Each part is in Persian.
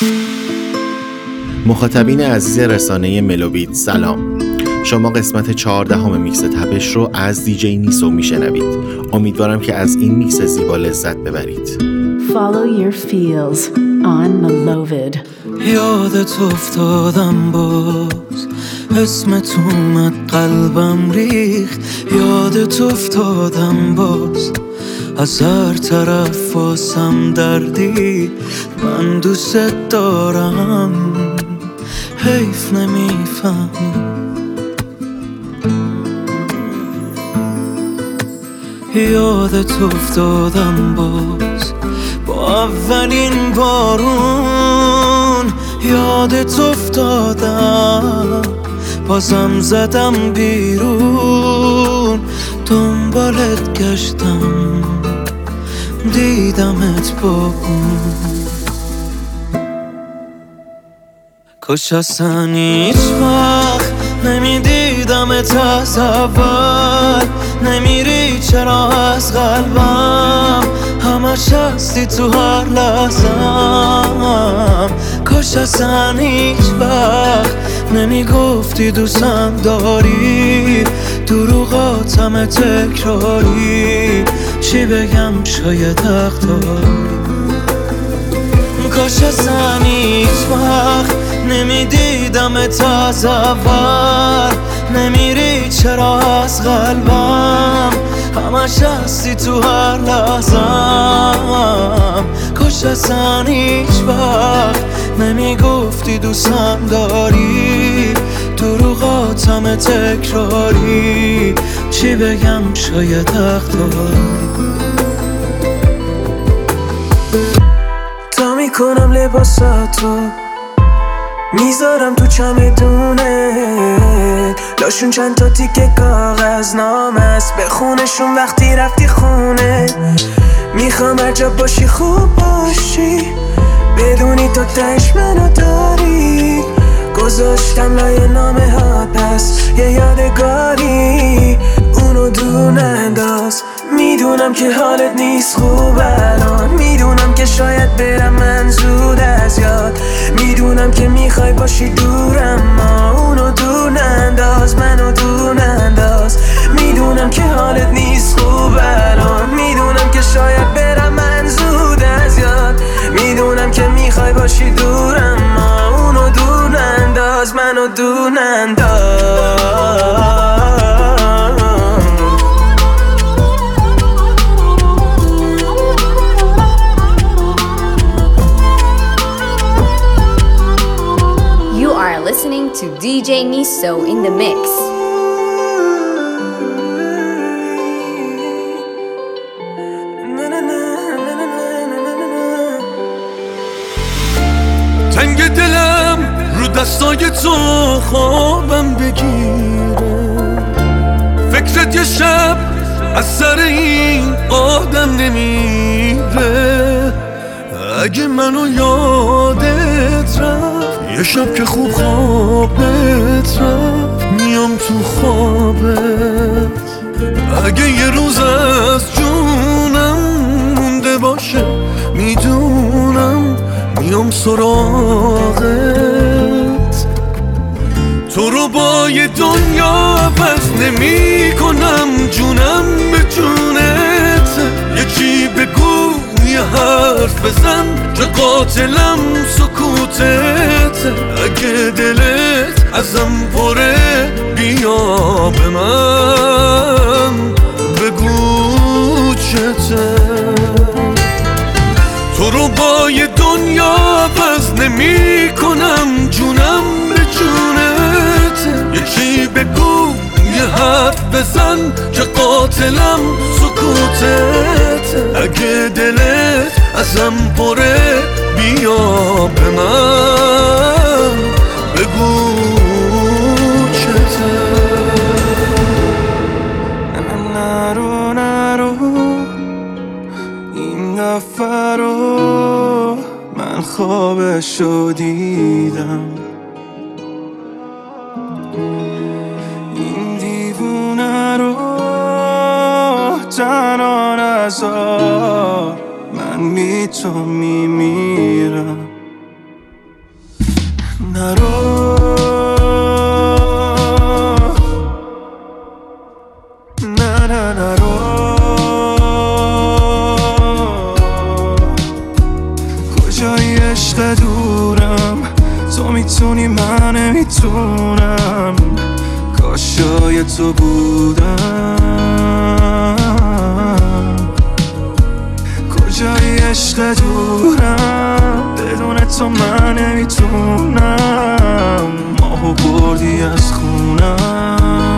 مخاطبین عزیز رسانه ملوبیت سلام. شما قسمت 14 میکس تپش رو از دیجی نیسو میشنوید. امیدوارم که از این میکس زیبا لذت ببرید. Follow your feels on Melovid. یادت افتادم باز، اسمت اومد قلبم ریخت. یادت افتادم باز، از هر طرف واسم دردی. من دوست دارم، حیف نمیفهمی. یادت افتادم باز با اولین بارون. یادت افتادم بازم زدم بیرون. دنبالت گشتم دیدمت با اون. کاش اصلا هیچ وقت نمیدیدمت از اول. نمیری چرا از قلبم، همش هستی تو هر لحظم. کاش اصلا هیچ وقت نمیگفتی دوستم داری. دروغاتم تکراری، چی بگم شاید حق داری. کاش اصلا هیچ وقت نمیدیدمت از اول. نمیری چرا از قلبم، همش هستی تو هر لحظم. کاش اصلا هیچ وقت نمیگفتی دوستم داری. دروغاتم تکراری، چی بگم شاید حق داری. تا میکنم لباساتو میذارم تو چمدونه، داشون چند تا تیکه کاغذ نامه است، بخونشون وقتی رفتی خونه. میخوام هر جا باشی خوب باشی، بدونی تو تهش منو داری. گذاشتم لای نامه ها پس یه یادگاری، اونو دور ننداز. میدونم که حالت نیست خوب الان، میدونم که شاید برم من زود از یاد. میدونم که میخوای باشی دورم، ما اونو دور ننداز، منو دور ننداز. میدونم که حالت نیست خوب الان، میدونم که شاید برم من زود از یاد. میدونم که میخوای باشی دورم، ما اونو دور ننداز، منو دور ننداز. Listening to DJ Niso in the mix. تنگ دلم رو دستای تو خوابم بگیره، فکرت یه شب از سر این آدم نمیره. اگه منو یادت رفت، یه شب که خوب خوابت رفت، میام تو خوابت. اگه یه روز از جونم مونده باشه، میدونم میام سراغت. تو رو با یه دنیا عوض نمی کنم، جونم به جونت. یکی بگو یه حرف بزن که قاتلم سکوتت. اگه دلت ازم پره بیا به من بگو چته. تو رو با یه دنیا عوض نمی کنم، جونم به جونت. یکی بگو یه حرف بزن که قاتلم سکوتت. اگه دلت ازم پره بیا به من بگو چته. نرو نرو این دفعه رو من خوابشو دیدم. این دیوونه رو تنها نذار، من بی تو میمیرم. نرو نه نرو کجایی عشق دورم تو میتونی من نمیتونم کاش جای تو بودم کجایی عشق دورم بدون تو من نمیتونم ماهو بردی از خونم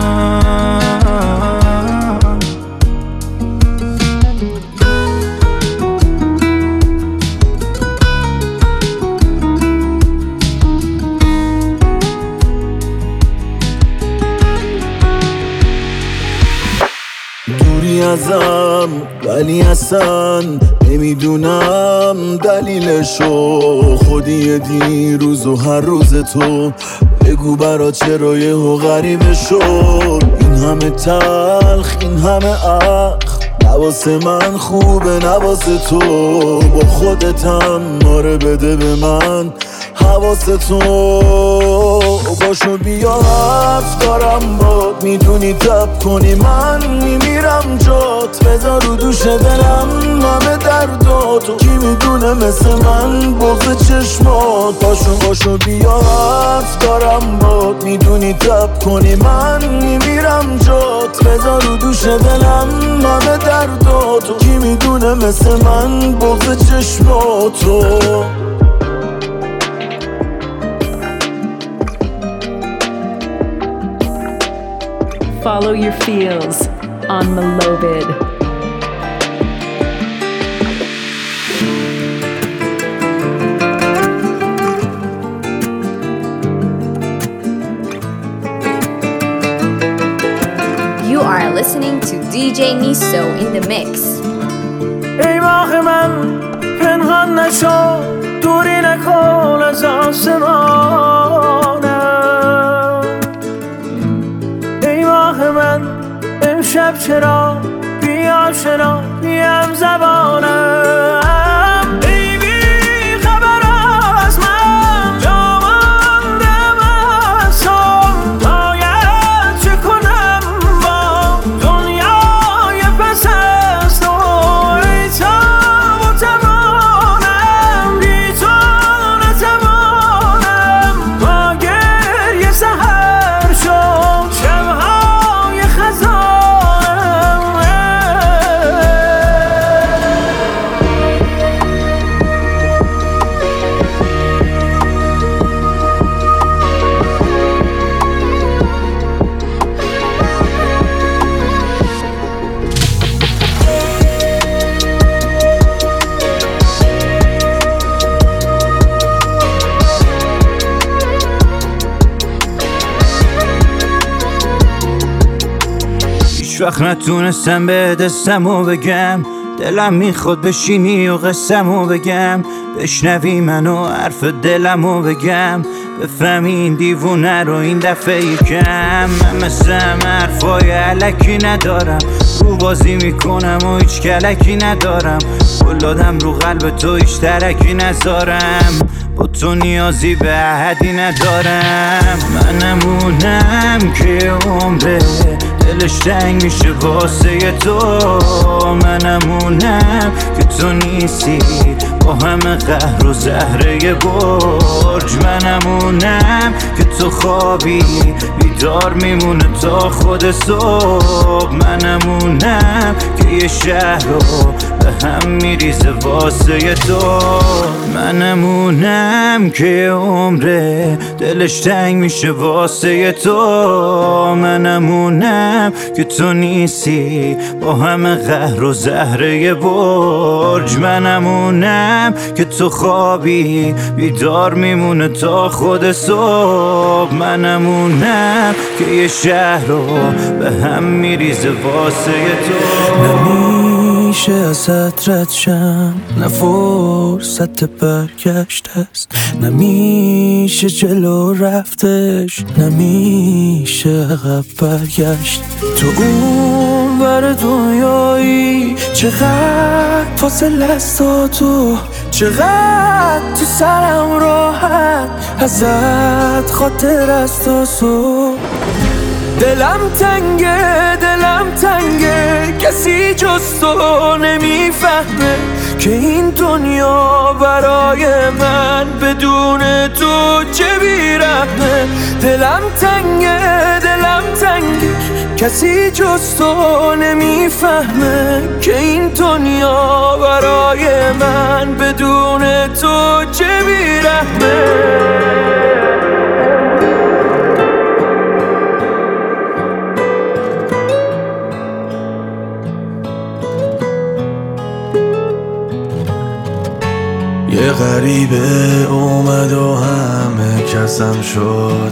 دوری ازم ولی اصلا نمیدونم دلیلشو خودی دیروز و هر روز تو بگو برا چرا یهو غریبه شد این همه تلخ این همه اخ نواسه من خوبه نواسه تو با خودتم ماره بده به من حواسه تو باشو بیا حرف دارم باد میدونی تب کنی من میمیرم جات بذار رو دوش دلم همه درداتو کی میدونه مثل من بغض چشمات باشو بیا حرف دارم باد میدونی تب کنی من میمیرم جات بذار رو دوش دلم همه درداتو کی میدونه مثل من بغض چشماتو Follow your feels on Melovid. You are listening to DJ Niso in the mix. ای ماه من پنهان نشو دوری نکن از آسمانم ای ماه من امشب چرا بی آشنا بی هم زبانم ای بی خبر از من جا ماندم از تو باید چه کنم با دنیای پس از تو ای تاب و توانم بی تو نتوانم با گریه سحر شد شبهای خزانم هیچ وقت نتونستم به دستمو بگم دلم میخواد بشینی و قصمو بگم بشنوی منو حرف دلمو بگم بفهمی این دیوونه رو این دفعه یکم من مثل همه حرفای علکی ندارم رو بازی میکنم و هیچ کلکی ندارم گلادم رو قلب تو هیچ ترکی نذارم با تو نیازی به احدی ندارم منمونم که عمره دلش تنگ میشه واسه تو منمونم که تو نیستی با همه قهر و زهره برج منمونم که تو خوابی بیدار میمونه تا خود صبح منمونم که یه شهر رو به هم میریزه واسه تو منمونم که عمره دلش تنگ میشه واسه تو منمونم که تو نیستی با همه قهر و زهره برج منمونم که تو خوابی بیدار میمونه تا خود صبح منمونم که یه شهر رو به هم میریزه واسه تو نمیشه ازت رد شم نه فرصت برگشت است نمیشه جلو رفتش نمیشه عقب برگشت تو اون اونور دنیایی، چقدر فاصله است تا تو، چقدر تو سرم راحت ازت خاطر است تا صبح. دلم تنگه کسی جز تو نمیفهمه که این دنیا برای من بدون تو چه بیرحمه. دلم تنگه کسی جز تو نمیفهمه که این دنیا برای من بدون تو چه بیرحمه. یه غریبه اومد و همه کسم شد،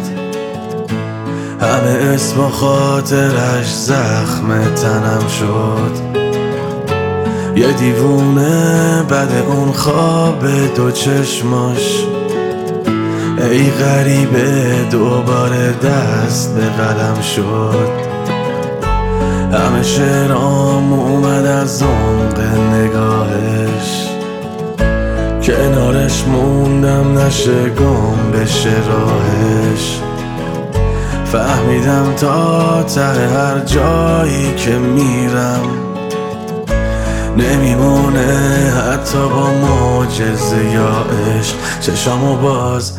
همه اسم و خاطرش زخم تنم شد. یه دیوونه بعد اون خواب دو چشماش، ای غریبه دوباره دست به قلم شد. همه شعرام اومد از عمق نگاهش، کنارش موندم نشه گم بشه راهش. فهمیدم تا ته هر جایی که میرم نمیمونه حتی با معجزه یا عشق. چشامو باز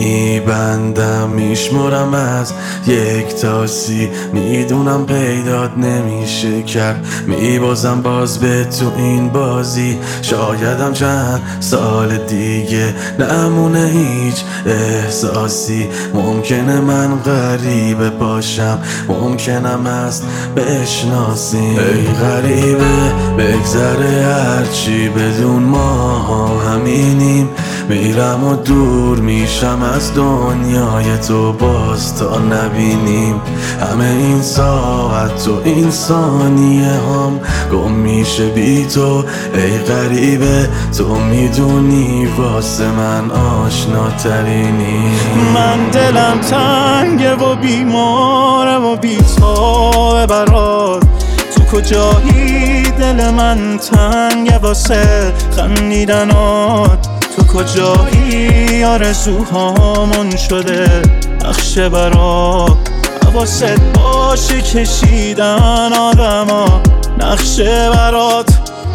میبندم میشمرم از 1 تا 30، میدونم پیدات نمیشه کرد، میبازم باز به تو این بازی. شایدم چند سال دیگه نمونه هیچ احساسی، ممکنه من غریبه باشم، ممکنم است بشناسی. ای غریبه بگذره هرچی بدون ما همینیم، میرم و دور میشم از دنیای تو باز تا نبینیم. همه این ساعت تو این ثانیه هم گم میشه بی تو. ای غریبه تو میدونی واسه من آشناترینی. من دلم تنگه و بیماره و بی‌تابه برات، تو کجایی؟ دل من تنگه واسه خندیدنات، تو کجایی؟ آرزوهامون شده نقشه برات، حواست باشه کشیدن آدما نقشه برات.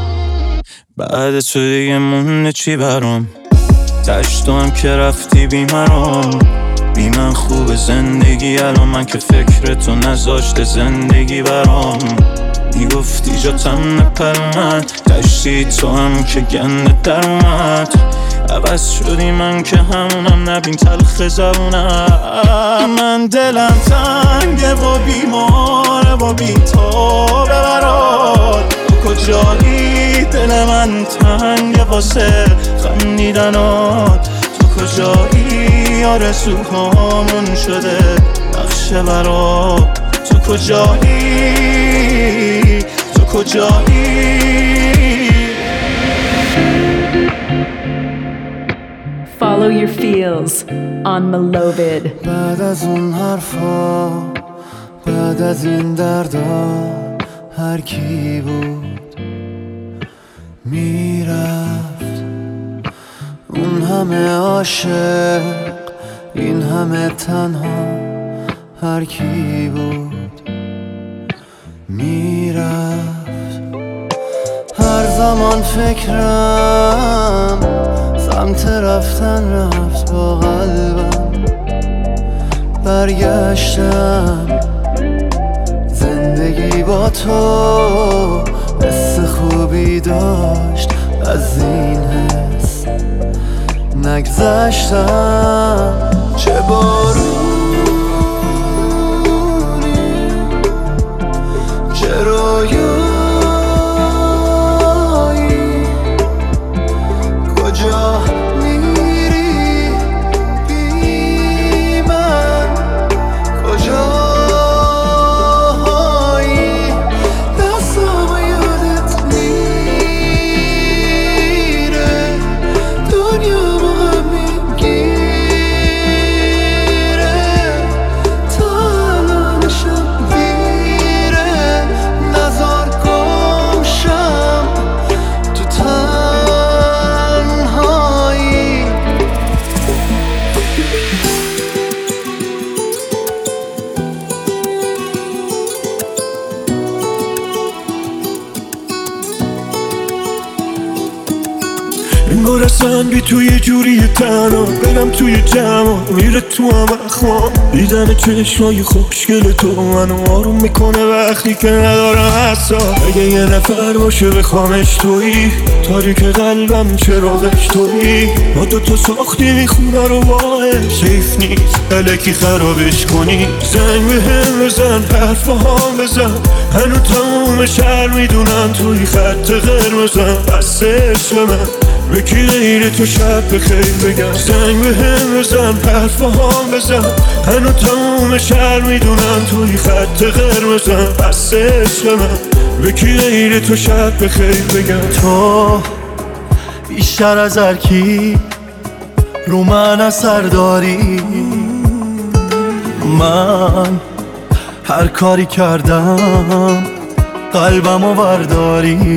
بعد تو دیگه مونده چی برام؟ دشتو هم که رفتی بیمرام، بی من خوب زندگی الان، من که فکر تو نذاشته زندگی برام. میگفتی جاتم نپر من، دشتی تو هم که گنده در اومد. عوض شدی من که همونم، نبین تلخ زبونم. من دلم تنگه و بیماره و بی‌تابه برات، تو کجایی؟ دل من تنگه واسه خندیدنات، تو کجایی؟ آرزوهامون شده نقشه برات، تو کجایی؟ تو کجایی؟ Follow your feels on Melovid. بعد از اون حرفا، بعد از این دردا، هر کی بود میرفت. اون همه عاشق، این همه تنها، هر کی بود میرفت. هر زمان فکرم سمت رفتن رفت با قلبم، برگشتم زندگی با تو حس خوبی داشت، از این حس نگذشتم. چه بارونی، چه رویایی، کجا میری بی من، کجایی؟ دستامو یادت میره، دنیا با هم میگیره، تا الانشم دیره. انگار اصلا بی تو یه جوری تنها برم توی جمع میره تو هم اخوان. دیدن چشمای خوشگل تو منو آروم میکنه وقتی که ندارم حساب. اگه یه نفر باشه بخوامش تویی، تاریک قلبم چراغش تویی. ما دوتا ساختیم خونه رو باش، حیف نیست الکی خرابش کنی. زنگ به هم بزن، حرف با هم بزن، هنو تموم شهر میدونن توی خط قرمزم. بس عشق من به کی غیر تو شب بخیر بگم. زنگ به هم بزن، حرف با هم بزن، هنو تموم شهر میدونن توی خط قرمزم. بس عشق من به کی غیر تو شب بخیر بگم. تو بیشتر از هر کی رو من اثر داری. من هر کاری کردم قلبمو برداری.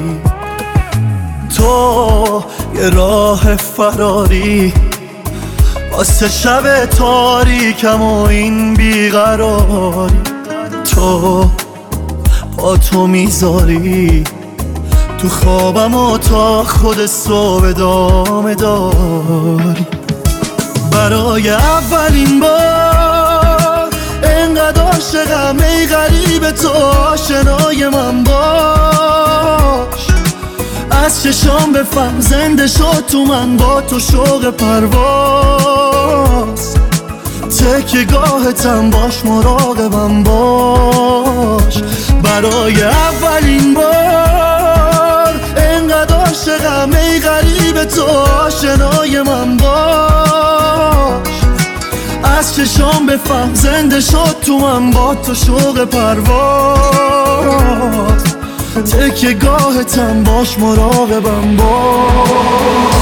تو یه راه فراری واسه شب تاریکم و این بیقراری. تو با تو میذاری تو خوابم و تا خود صبح ادامه داری. برای اولین بار انقدر عاشقم ای غریب تو، آشنای من باش. از چشام بفهم زنده شد تو من، با تو شوق پرواز. تکیه گاهتم باش، مراقبم باش. برای اولین بار انقدر عاشقم ای غریب تو، آشنای من باش. از چشام بفهم زنده شد تو من، با تو شوق پرواز. تکیه گاهتم باش، مراقبم باش.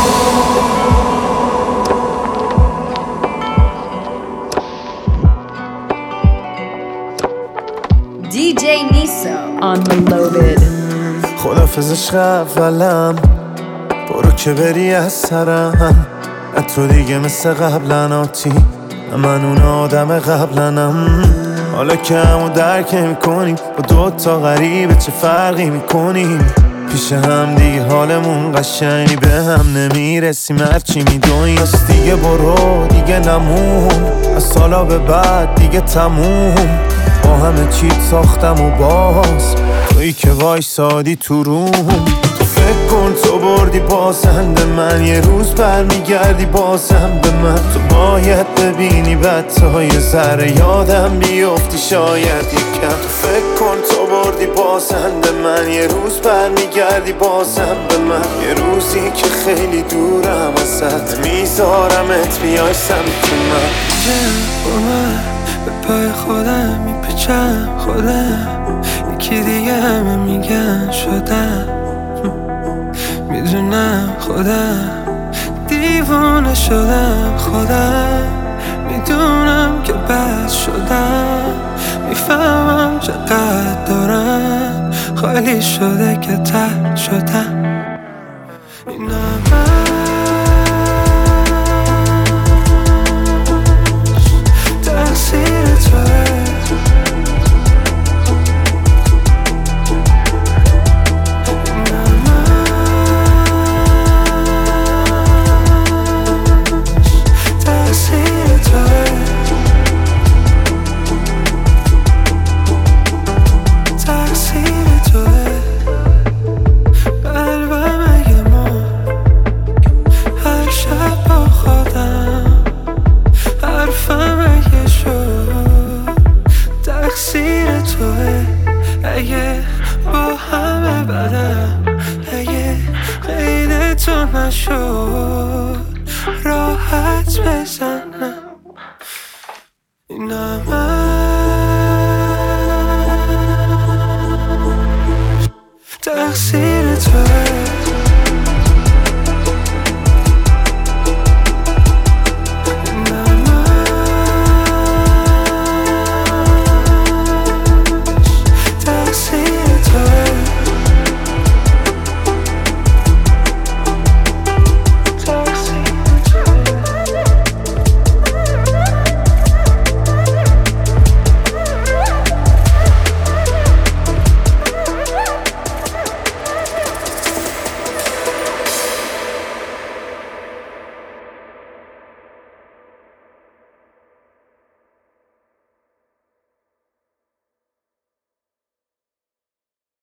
DJ Niso On Melovid. خدافظ عشق اولم، برو که بری از سرم. نه تو دیگه مثل قبلن آتی، من اون آدم قبلنم. حالا که همو درک میکنیم، با دوتا غریبه چه فرقی میکنیم. پیش هم دیگه حالمون قشنگی به هم نمیرسیم. هرچی میدونیست دیگه برو دیگه نمون. از سالا به بعد دیگه تموم، با همه چیت ساختم و باز تویی که وایسادی تو روم. تو فکر کن تو بردی بازنده من، یه روز برمیگردی بازم به من. تو باید ببینی بعد تا یه ذره یادم بیفتی شاید یکم. تو فکر کن تو بردی بازنده من، یه روز برمیگردی بازم به من. یه روزی که خیلی دورم ازت، میذارمت بیای سمت من. با من به پای خودم میپیچم، خودم یکی دیگه همه میگن شدم. میدونم خودم دیوونه شدم، خودم میدونم که بد شدم. میفهمم چقدر دارم خالی شده که ترد شدم. اینا تقصیر توه، اگه با همه بدم، اگه غیر تو نشد راحت بزنم. اینا من